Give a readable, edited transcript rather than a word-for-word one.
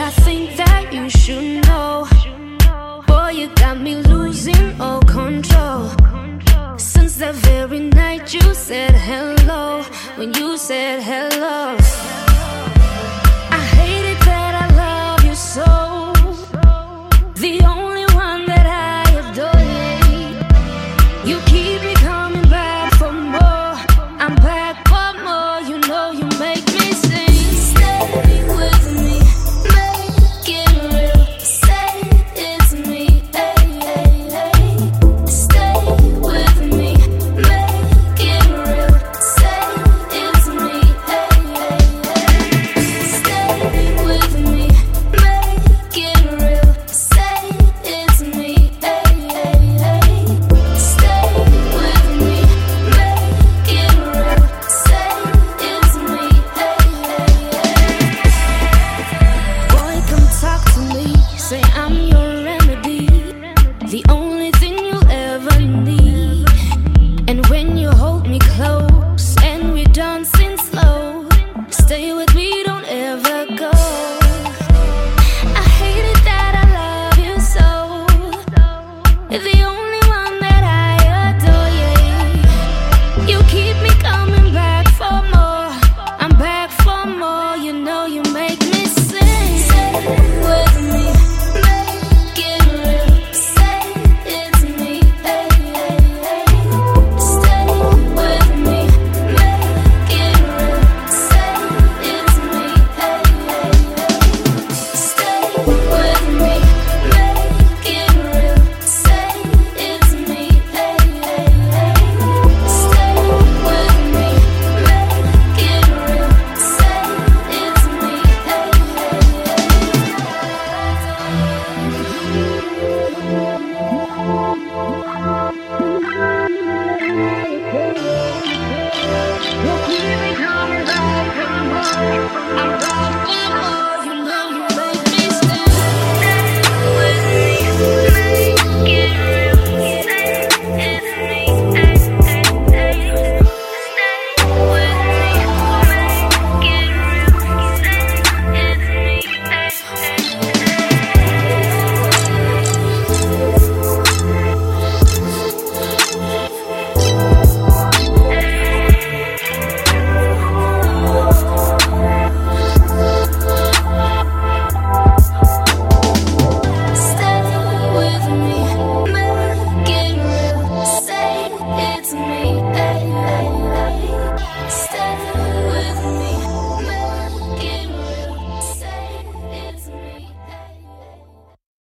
I think that you should know. Boy, you got me losing all control. Since the very night you said hello, when you said hello, I hate it that I love you so. The only one that I adore. You keep me coming back for more. I'm back.